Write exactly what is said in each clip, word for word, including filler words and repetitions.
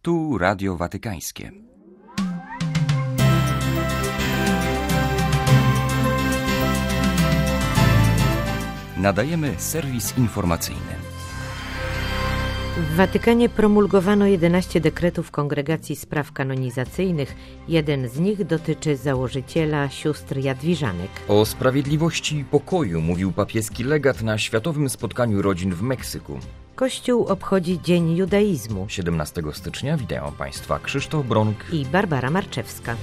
Tu Radio Watykańskie. Nadajemy serwis informacyjny. W Watykanie promulgowano jedenaście dekretów Kongregacji Spraw Kanonizacyjnych. Jeden z nich dotyczy założyciela sióstr Jadwiżanek. O sprawiedliwości i pokoju mówił papieski legat na Światowym Spotkaniu Rodzin w Meksyku. Kościół obchodzi Dzień Judaizmu. siedemnastego stycznia witają Państwa Krzysztof Bronk i Barbara Marczewska.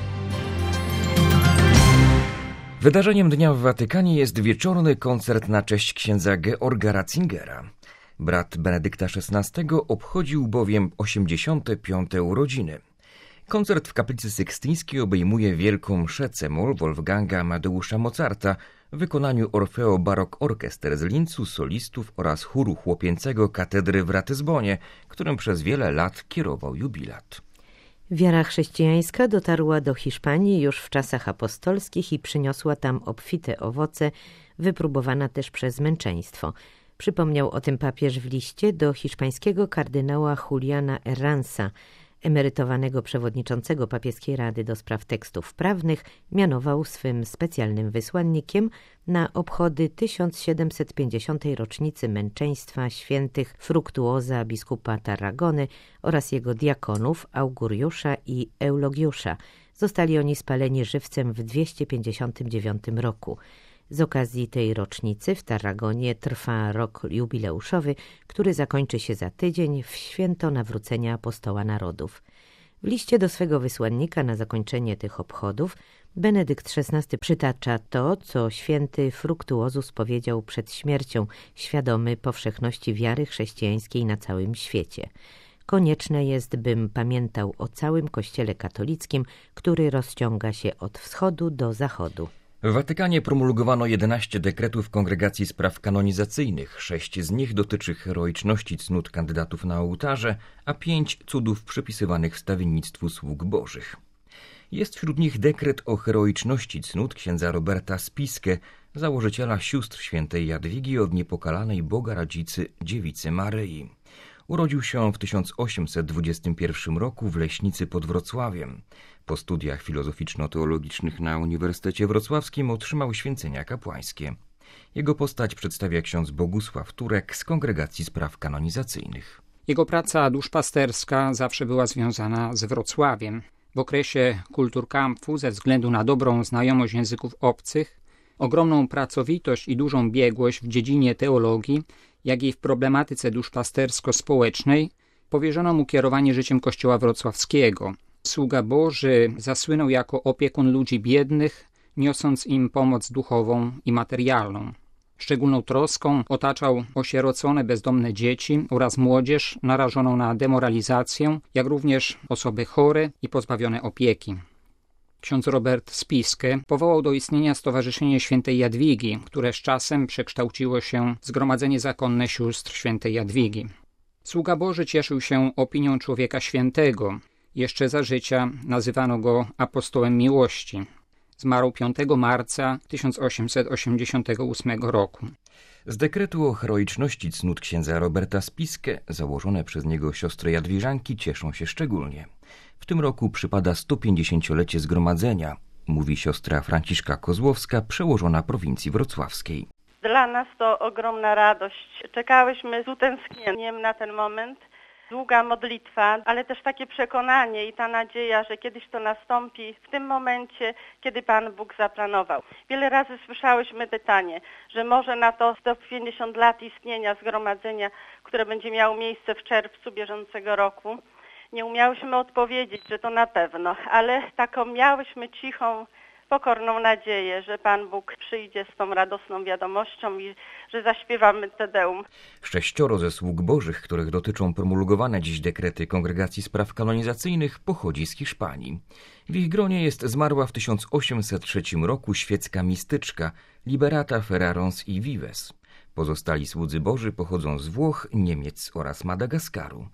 Wydarzeniem dnia w Watykanie jest wieczorny koncert na cześć księdza Georga Ratzingera. Brat Benedykta szesnastego obchodził bowiem osiemdziesiąte piąte urodziny. Koncert w kaplicy sykstyńskiej obejmuje wielką mszę c-moll Wolfganga Amadeusza Mozarta w wykonaniu Orfeo Baroque Orchester z Lincu, solistów oraz chóru chłopięcego katedry w Ratyzbonie, którym przez wiele lat kierował jubilat. Wiara chrześcijańska dotarła do Hiszpanii już w czasach apostolskich i przyniosła tam obfite owoce, wypróbowana też przez męczeństwo. Przypomniał o tym papież w liście do hiszpańskiego kardynała Juliana Herransa, emerytowanego przewodniczącego papieskiej Rady do Spraw Tekstów Prawnych, mianował swym specjalnym wysłannikiem na obchody tysiąc siedemset pięćdziesiątej rocznicy męczeństwa świętych Fructuoza biskupa Tarragony oraz jego diakonów Auguriusza i Eulogiusza. Zostali oni spaleni żywcem w dwieście pięćdziesiątym dziewiątym roku. Z okazji tej rocznicy w Tarragonie trwa rok jubileuszowy, który zakończy się za tydzień w święto nawrócenia apostoła narodów. W liście do swego wysłannika na zakończenie tych obchodów Benedykt szesnasty przytacza to, co święty Fructuozus powiedział przed śmiercią, świadomy powszechności wiary chrześcijańskiej na całym świecie. Konieczne jest, bym pamiętał o całym Kościele katolickim, który rozciąga się od wschodu do zachodu. W Watykanie promulgowano jedenaście dekretów Kongregacji Spraw Kanonizacyjnych. Sześć z nich dotyczy heroiczności cnót kandydatów na ołtarze, a pięć cudów przypisywanych wstawiennictwu sług bożych. Jest wśród nich dekret o heroiczności cnót księdza Roberta Spiskę, założyciela sióstr świętej Jadwigi od niepokalanej Boga Radzicy Dziewicy Maryi. Urodził się on w tysiąc osiemset dwudziestym pierwszym roku w Leśnicy pod Wrocławiem. Po studiach filozoficzno-teologicznych na Uniwersytecie Wrocławskim otrzymał święcenia kapłańskie. Jego postać przedstawia ksiądz Bogusław Turek z Kongregacji Spraw Kanonizacyjnych. Jego praca duszpasterska zawsze była związana z Wrocławiem. W okresie Kulturkampfu, ze względu na dobrą znajomość języków obcych, ogromną pracowitość i dużą biegłość w dziedzinie teologii, jak i w problematyce duszpastersko-społecznej, powierzono mu kierowanie życiem Kościoła wrocławskiego. Sługa Boży zasłynął jako opiekun ludzi biednych, niosąc im pomoc duchową i materialną. Szczególną troską otaczał osierocone bezdomne dzieci oraz młodzież narażoną na demoralizację, jak również osoby chore i pozbawione opieki. Ksiądz Robert Spiskę powołał do istnienia Stowarzyszenie Świętej Jadwigi, które z czasem przekształciło się w Zgromadzenie Zakonne Sióstr Świętej Jadwigi. Sługa Boży cieszył się opinią człowieka świętego. Jeszcze za życia nazywano go apostołem miłości. Zmarł piątego marca tysiąc osiemset osiemdziesiątego ósmego roku. Z dekretu o heroiczności cnót księdza Roberta Spiskę założone przez niego siostry Jadwiżanki cieszą się szczególnie. W tym roku przypada sto pięćdziesięciolecie zgromadzenia, mówi siostra Franciszka Kozłowska, przełożona prowincji wrocławskiej. Dla nas to ogromna radość. Czekałyśmy z utęsknieniem na ten moment. Długa modlitwa, ale też takie przekonanie i ta nadzieja, że kiedyś to nastąpi w tym momencie, kiedy Pan Bóg zaplanował. Wiele razy słyszałyśmy pytanie, że może na to sto pięćdziesiąt lat istnienia zgromadzenia, które będzie miało miejsce w czerwcu bieżącego roku, nie umiałyśmy odpowiedzieć, że to na pewno, ale taką miałyśmy cichą, pokorną nadzieję, że Pan Bóg przyjdzie z tą radosną wiadomością i że zaśpiewamy Te Deum. Sześcioro ze sług bożych, których dotyczą promulgowane dziś dekrety Kongregacji Spraw Kanonizacyjnych, pochodzi z Hiszpanii. W ich gronie jest zmarła w tysiąc osiemset trzecim roku świecka mistyczka Liberata Ferrarons i Vives. Pozostali słudzy boży pochodzą z Włoch, Niemiec oraz Madagaskaru.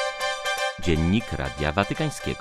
Dziennik Radia Watykańskiego.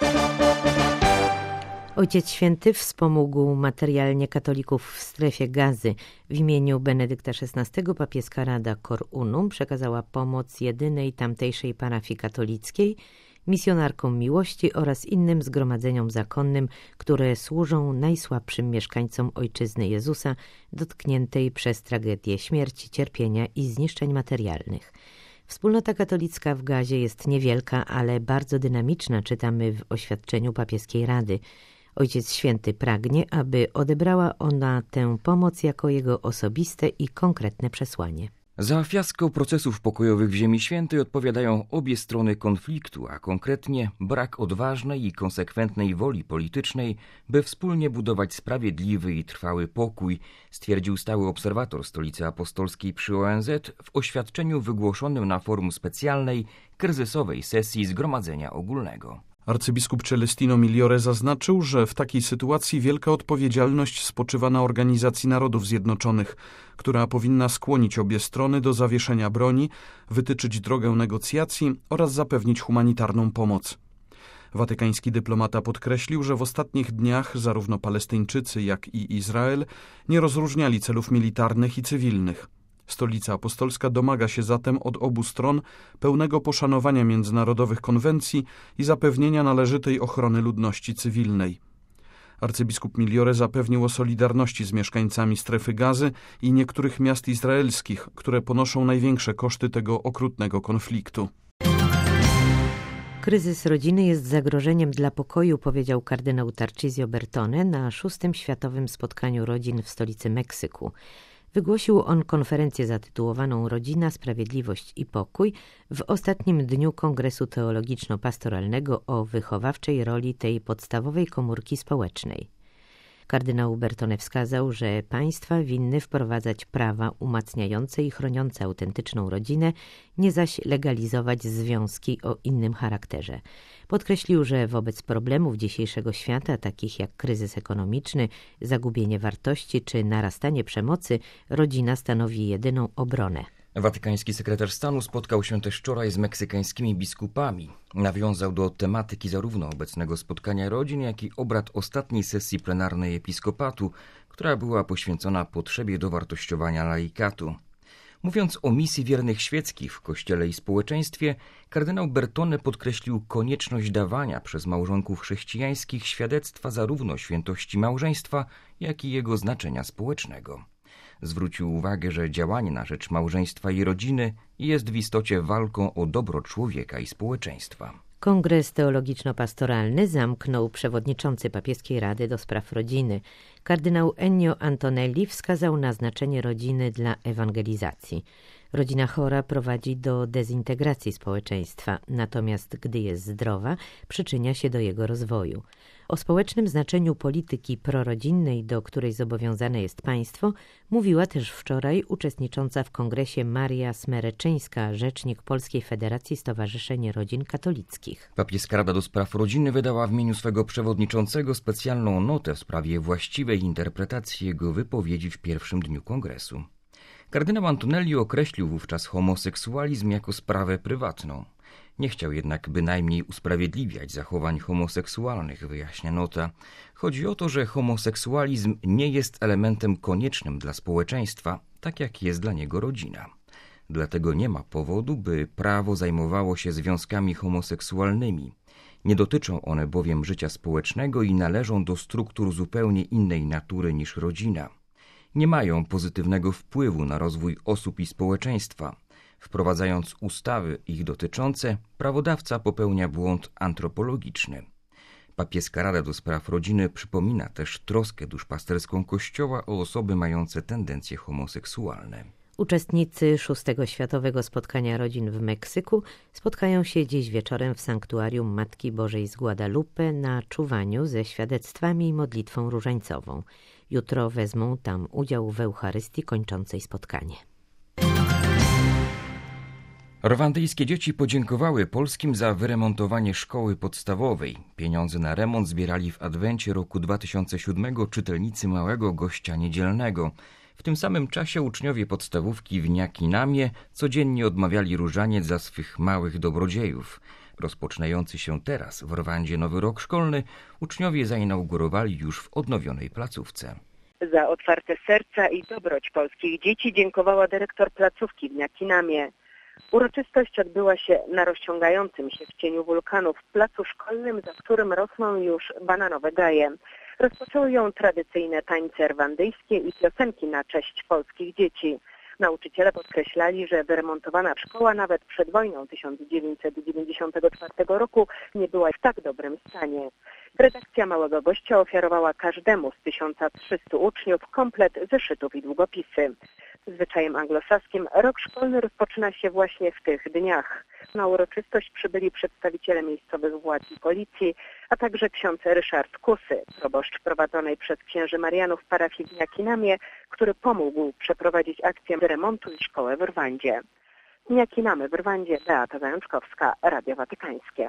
Ojciec Święty wspomógł materialnie katolików w strefie Gazy. W imieniu Benedykta szesnastego papieska Rada Cor Unum przekazała pomoc jedynej tamtejszej parafii katolickiej misjonarkom miłości oraz innym zgromadzeniom zakonnym, które służą najsłabszym mieszkańcom Ojczyzny Jezusa, dotkniętej przez tragedię śmierci, cierpienia i zniszczeń materialnych. Wspólnota katolicka w Gazie jest niewielka, ale bardzo dynamiczna, czytamy w oświadczeniu papieskiej rady. Ojciec Święty pragnie, aby odebrała ona tę pomoc jako jego osobiste i konkretne przesłanie. Za fiasko procesów pokojowych w Ziemi Świętej odpowiadają obie strony konfliktu, a konkretnie brak odważnej i konsekwentnej woli politycznej, by wspólnie budować sprawiedliwy i trwały pokój, stwierdził stały obserwator Stolicy Apostolskiej przy O N Z w oświadczeniu wygłoszonym na forum specjalnej, kryzysowej sesji Zgromadzenia Ogólnego. Arcybiskup Celestino Migliore zaznaczył, że w takiej sytuacji wielka odpowiedzialność spoczywa na Organizacji Narodów Zjednoczonych, która powinna skłonić obie strony do zawieszenia broni, wytyczyć drogę negocjacji oraz zapewnić humanitarną pomoc. Watykański dyplomata podkreślił, że w ostatnich dniach zarówno Palestyńczycy, jak i Izrael nie rozróżniali celów militarnych i cywilnych. Stolica Apostolska domaga się zatem od obu stron pełnego poszanowania międzynarodowych konwencji i zapewnienia należytej ochrony ludności cywilnej. Arcybiskup Migliore zapewnił o solidarności z mieszkańcami strefy Gazy i niektórych miast izraelskich, które ponoszą największe koszty tego okrutnego konfliktu. Kryzys rodziny jest zagrożeniem dla pokoju, powiedział kardynał Tarcisio Bertone na szóstym Światowym Spotkaniu Rodzin w stolicy Meksyku. Wygłosił on konferencję zatytułowaną Rodzina, Sprawiedliwość i Pokój w ostatnim dniu Kongresu Teologiczno-Pastoralnego o wychowawczej roli tej podstawowej komórki społecznej. Kardynał Bertone wskazał, że państwa winny wprowadzać prawa umacniające i chroniące autentyczną rodzinę, nie zaś legalizować związki o innym charakterze. Podkreślił, że wobec problemów dzisiejszego świata, takich jak kryzys ekonomiczny, zagubienie wartości czy narastanie przemocy, rodzina stanowi jedyną obronę. Watykański sekretarz stanu spotkał się też wczoraj z meksykańskimi biskupami. Nawiązał do tematyki zarówno obecnego spotkania rodzin, jak i obrad ostatniej sesji plenarnej episkopatu, która była poświęcona potrzebie dowartościowania laikatu. Mówiąc o misji wiernych świeckich w Kościele i społeczeństwie, kardynał Bertone podkreślił konieczność dawania przez małżonków chrześcijańskich świadectwa zarówno świętości małżeństwa, jak i jego znaczenia społecznego. Zwrócił uwagę, że działanie na rzecz małżeństwa i rodziny jest w istocie walką o dobro człowieka i społeczeństwa. Kongres Teologiczno-Pastoralny zamknął przewodniczący Papieskiej Rady do Spraw Rodziny. Kardynał Ennio Antonelli wskazał na znaczenie rodziny dla ewangelizacji. Rodzina chora prowadzi do dezintegracji społeczeństwa, natomiast gdy jest zdrowa, przyczynia się do jego rozwoju. O społecznym znaczeniu polityki prorodzinnej, do której zobowiązane jest państwo, mówiła też wczoraj uczestnicząca w kongresie Maria Smereczyńska, rzecznik Polskiej Federacji Stowarzyszeń Rodzin Katolickich. Papieska Rada do Spraw Rodziny wydała w imieniu swego przewodniczącego specjalną notę w sprawie właściwej interpretacji jego wypowiedzi w pierwszym dniu kongresu. Kardynał Antonelli określił wówczas homoseksualizm jako sprawę prywatną. Nie chciał jednak bynajmniej usprawiedliwiać zachowań homoseksualnych, wyjaśnia nota. Chodzi o to, że homoseksualizm nie jest elementem koniecznym dla społeczeństwa, tak jak jest dla niego rodzina. Dlatego nie ma powodu, by prawo zajmowało się związkami homoseksualnymi. Nie dotyczą one bowiem życia społecznego i należą do struktur zupełnie innej natury niż rodzina. Nie mają pozytywnego wpływu na rozwój osób i społeczeństwa. Wprowadzając ustawy ich dotyczące, prawodawca popełnia błąd antropologiczny. Papieska Rada do Spraw Rodziny przypomina też troskę duszpasterską Kościoła o osoby mające tendencje homoseksualne. Uczestnicy szóstego Światowego Spotkania Rodzin w Meksyku spotkają się dziś wieczorem w sanktuarium Matki Bożej z Guadalupe na czuwaniu ze świadectwami i modlitwą różańcową. Jutro wezmą tam udział w Eucharystii kończącej spotkanie. Rwandyjskie dzieci podziękowały polskim za wyremontowanie szkoły podstawowej. Pieniądze na remont zbierali w adwencie roku dwa tysiące siódmego czytelnicy Małego Gościa Niedzielnego. W tym samym czasie uczniowie podstawówki w Niakinamie codziennie odmawiali różaniec za swych małych dobrodziejów. Rozpoczynający się teraz w Rwandzie nowy rok szkolny uczniowie zainaugurowali już w odnowionej placówce. Za otwarte serca i dobroć polskich dzieci dziękowała dyrektor placówki w Niakinamie. Uroczystość odbyła się na rozciągającym się w cieniu wulkanu w placu szkolnym, za którym rosną już bananowe gaje. Rozpoczęły ją tradycyjne tańce rwandyjskie i piosenki na cześć polskich dzieci. Nauczyciele podkreślali, że wyremontowana szkoła nawet przed wojną tysiąc dziewięćset dziewięćdziesiątego czwartego roku nie była w tak dobrym stanie. Redakcja Małego Gościa ofiarowała każdemu z tysiąc trzystu uczniów komplet zeszytów i długopisy. Zwyczajem anglosaskim rok szkolny rozpoczyna się właśnie w tych dniach. Na uroczystość przybyli przedstawiciele miejscowych władz i policji, a także ksiądz Ryszard Kusy, proboszcz prowadzonej przez księży Marianów parafii w Niakinamie, który pomógł przeprowadzić akcję remontu i szkołę w Rwandzie. Niakinamy w Rwandzie, Beata Zajączkowska, Radio Watykańskie.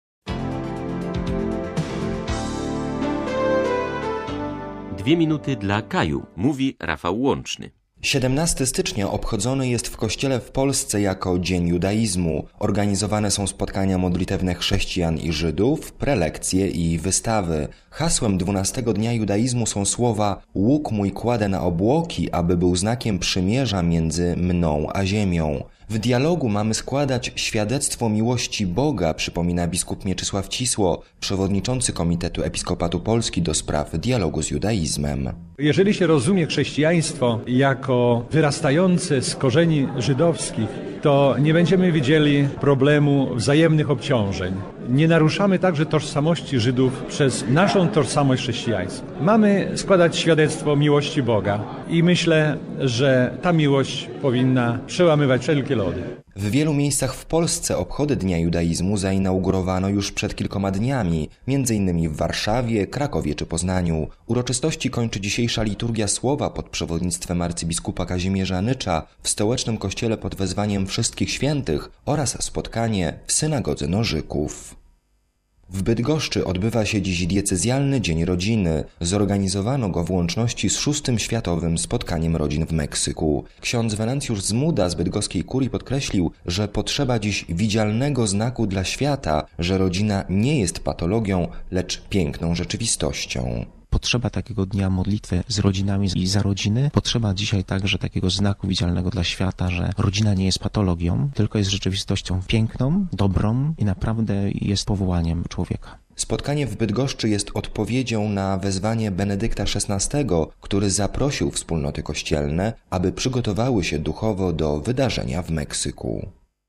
Dwie minuty dla Kaju, mówi Rafał Łączny. siedemnastego stycznia obchodzony jest w Kościele w Polsce jako Dzień Judaizmu. Organizowane są spotkania modlitewne chrześcijan i Żydów, prelekcje i wystawy. Hasłem dwunastego dnia judaizmu są słowa: łuk mój kładę na obłoki, aby był znakiem przymierza między mną a ziemią. W dialogu mamy składać świadectwo miłości Boga, przypomina biskup Mieczysław Cisło, przewodniczący Komitetu Episkopatu Polski do spraw dialogu z judaizmem. Jeżeli się rozumie chrześcijaństwo jako wyrastające z korzeni żydowskich, to nie będziemy widzieli problemu wzajemnych obciążeń. Nie naruszamy także tożsamości Żydów przez naszą tożsamość chrześcijańską. Mamy składać świadectwo miłości Boga i myślę, że ta miłość powinna przełamywać wszelkie lody. W wielu miejscach w Polsce obchody Dnia Judaizmu zainaugurowano już przed kilkoma dniami, między innymi w Warszawie, Krakowie czy Poznaniu. Uroczystości kończy dzisiejsza liturgia słowa pod przewodnictwem arcybiskupa Kazimierza Nycza w stołecznym kościele pod wezwaniem Wszystkich Świętych oraz spotkanie w synagodze Nożyków. W Bydgoszczy odbywa się dziś diecezjalny Dzień Rodziny. Zorganizowano go w łączności z szóstym Światowym Spotkaniem Rodzin w Meksyku. Ksiądz Wenancjusz Zmuda z bydgoskiej kurii podkreślił, że potrzeba dziś widzialnego znaku dla świata, że rodzina nie jest patologią, lecz piękną rzeczywistością. Potrzeba takiego dnia modlitwy z rodzinami i za rodziny. Potrzeba dzisiaj także takiego znaku widzialnego dla świata, że rodzina nie jest patologią, tylko jest rzeczywistością piękną, dobrą i naprawdę jest powołaniem człowieka. Spotkanie w Bydgoszczy jest odpowiedzią na wezwanie Benedykta szesnastego, który zaprosił wspólnoty kościelne, aby przygotowały się duchowo do wydarzenia w Meksyku.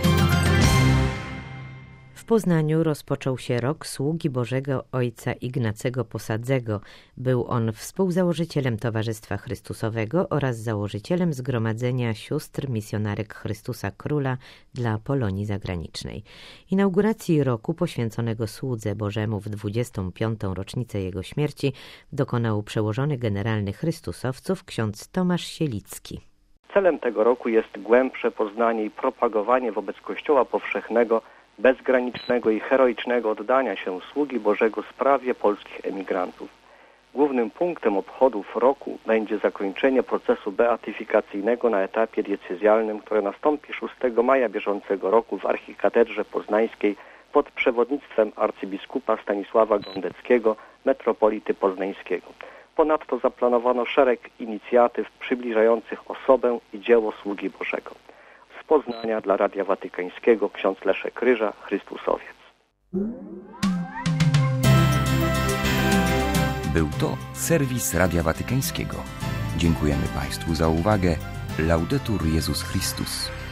W Poznaniu rozpoczął się rok Sługi Bożego Ojca Ignacego Posadzego. Był on współzałożycielem Towarzystwa Chrystusowego oraz założycielem Zgromadzenia Sióstr Misjonarek Chrystusa Króla dla Polonii Zagranicznej. Inauguracji roku poświęconego Słudze Bożemu w dwudziestą piątą rocznicę jego śmierci dokonał przełożony generalny Chrystusowców ksiądz Tomasz Sielicki. Celem tego roku jest głębsze poznanie i propagowanie wobec Kościoła powszechnego bezgranicznego i heroicznego oddania się sługi Bożego sprawie polskich emigrantów. Głównym punktem obchodów roku będzie zakończenie procesu beatyfikacyjnego na etapie diecezjalnym, które nastąpi szóstego maja bieżącego roku w archikatedrze poznańskiej pod przewodnictwem arcybiskupa Stanisława Gondeckiego, metropolity poznańskiego. Ponadto zaplanowano szereg inicjatyw przybliżających osobę i dzieło sługi Bożego. Z Poznania dla Radia Watykańskiego ksiądz Leszek Ryża, Chrystusowiec. Był to serwis Radia Watykańskiego. Dziękujemy Państwu za uwagę. Laudetur Jezus Chrystus.